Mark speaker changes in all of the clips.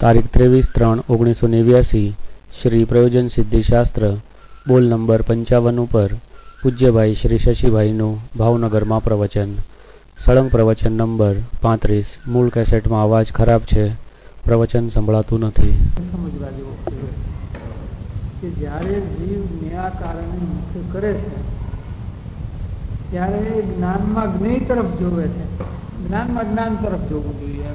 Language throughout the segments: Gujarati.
Speaker 1: તારીખ 23/3/1989 શ્રી પ્રયોજન સિદ્ધિશાસ્ત્ર બોલ નંબર 55 ઉપર પૂજ્યભાઈ શ્રી શશીભાઈનું ભાવનગરમાં પ્રવચન. સળંગ પ્રવચન નંબર 35. મૂળ કેસેટમાં અવાજ ખરાબ છે, પ્રવચન સંભળાતું નથી.
Speaker 2: સમજવા જેવો કે જ્યારે જીવ નિરાકારને મુખ્ય કરે છે ત્યારે જ્ઞાનમાં જ્ઞેય તરફ જોવે છે, જ્ઞાનમાં જ્ઞાન તરફ જોવું જોઈએ.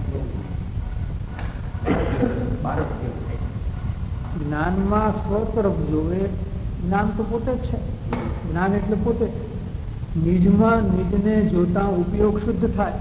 Speaker 2: જ્ઞાનમાં સ્વ તરફ જોવે. જ્ઞાન તો પોતે જ છે, જ્ઞાન એટલે પોતે. નિજમાં નિજને જોતા ઉપયોગ શુદ્ધ થાય.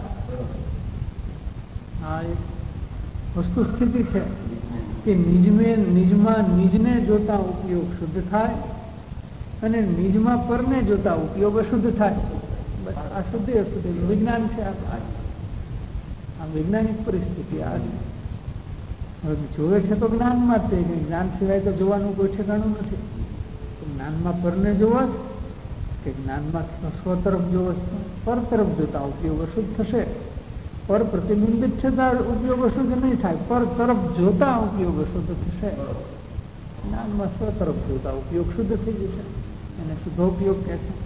Speaker 2: આ એક વસ્તુ સ્થિતિ છે કે નિજમાં નિજને જોતા ઉપયોગ શુદ્ધ થાય અને નિજમાં પરને જોતા ઉપયોગ અશુદ્ધ થાય. બસ આ શુદ્ધ અશુદ્ધ વિજ્ઞાન છે. આ વૈજ્ઞાનિક પરિસ્થિતિ આ છે. હવે જોવે છે તો જ્ઞાનમાં જ તે, જ્ઞાન સિવાય તો જોવાનું કોઈ ઠેકાણું નથી. જ્ઞાનમાં પરને જોવાશ કે જ્ઞાનમાં સ્વ તરફ જોવાશ. પર તરફ જોતા ઉપયોગ અશુદ્ધ થશે. પર પ્રતિબિંબિત થતા ઉપયોગ અશુદ્ધ નહીં થાય, પર તરફ જોતા ઉપયોગ અશુદ્ધ થશે. જ્ઞાનમાં સ્વ તરફ જોતા ઉપયોગ શુદ્ધ થઈ જશે, એને શુદ્ધ ઉપયોગ કહે છે.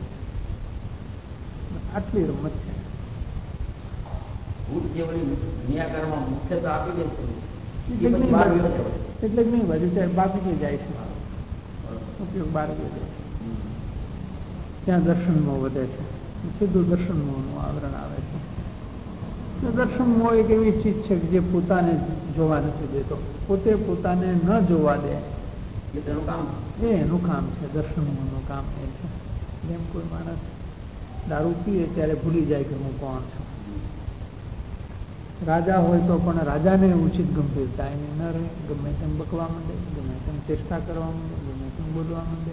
Speaker 2: આટલી રમત છે. એટલે જ નહીં બધું બાકી જાય છે, ઉપયોગ બહાર જાય છે. ત્યાં દર્શનમાં વધે છે, સીધું દર્શનમોહનું આવરણ આવે છે. દર્શનમોહ એક એવી ચીજ છે કે જે પોતાને જોવા નથી દેતો, પોતે પોતાને ન જોવા દે એનું કામ છે. દર્શનમોહનું કામ એ છે. જેમ કોઈ માણસ દારૂ પીએ ત્યારે ભૂલી જાય કે હું કોણ છું. રાજા હોય તો પણ રાજાને ઉચિત ગંભીરતા એની ન રહે. ગમે તેમ બકવા માંડે, ગમે તેમ ચેષ્ટા કરવા માંડે, ગમે તેમ બોલવા માંડે.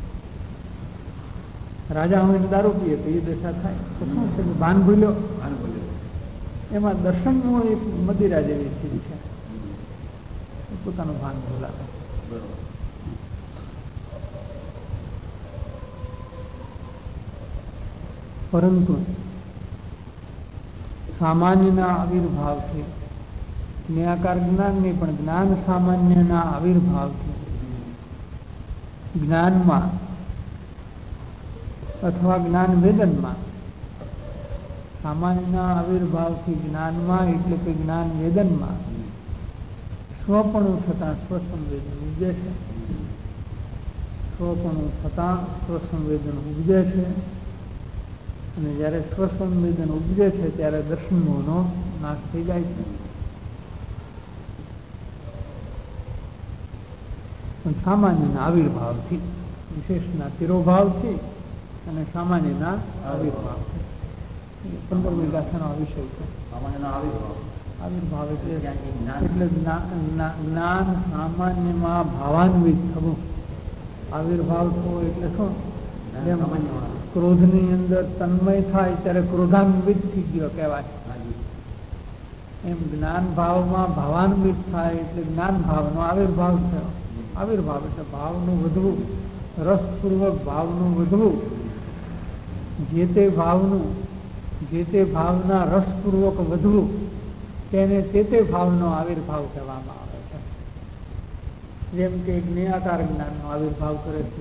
Speaker 2: રાજા હોય ને દારૂ પીએ તો એ દશા થાય તો શું છે? ભાન ભૂલ્યો. એમાં દર્શનનો એક મદિરા જેવી સ્થિતિ છે, પોતાનું ભાન ભૂલાવે. પરંતુ સામાન્યના આવિર્ભાવથી, નિરાકાર જ્ઞાન નહીં પણ જ્ઞાન સામાન્યના આવિર્ભાવથી જ્ઞાનમાં અથવા જ્ઞાન વેદનમાં, સામાન્યના આવિર્ભાવથી જ્ઞાનમાં એટલે કે જ્ઞાન વેદનમાં સ્વપણું થતાં સ્વસંવેદન ઉપજે છે. સ્વપણું થતાં સ્વસંવેદન ઉપજે છે. અને જ્યારે સ્વસંવેદન ઉપજે છે ત્યારે દર્શનમોહનો નાશ થઈ જાય છે. પણ સામાન્યના આવિર્ભાવથી, વિશેષના તિરોભાવથી અને સામાન્યના આવિર્ભાવથી. 15મી ગાથાનો વિષય છે. આવિર્ભાવ એટલે જ્ઞાન સામાન્યમાં ભાવાન્વિત થવું. આવિર્ભાવ થવો એટલે શું? જેમ ક્રોધની અંદર તન્મય થાય ત્યારે ક્રોધાન્વિત થઈ ગયો કહેવાય. એમ જ્ઞાન ભાવમાં ભાવાન્વિત થાય એટલે જ્ઞાન ભાવનો આવિર્ભાવ થયો. આવિર્ભાવ એટલે ભાવનું વધવું, રસપૂર્વક ભાવનું વધવું. જે તે ભાવના રસપૂર્વક વધવું તેને તે ભાવનો આવિર્ભાવ કહેવામાં આવે છે. જેમ કે નિરાકાર જ્ઞાનનો આવિર્ભાવ કરે છે.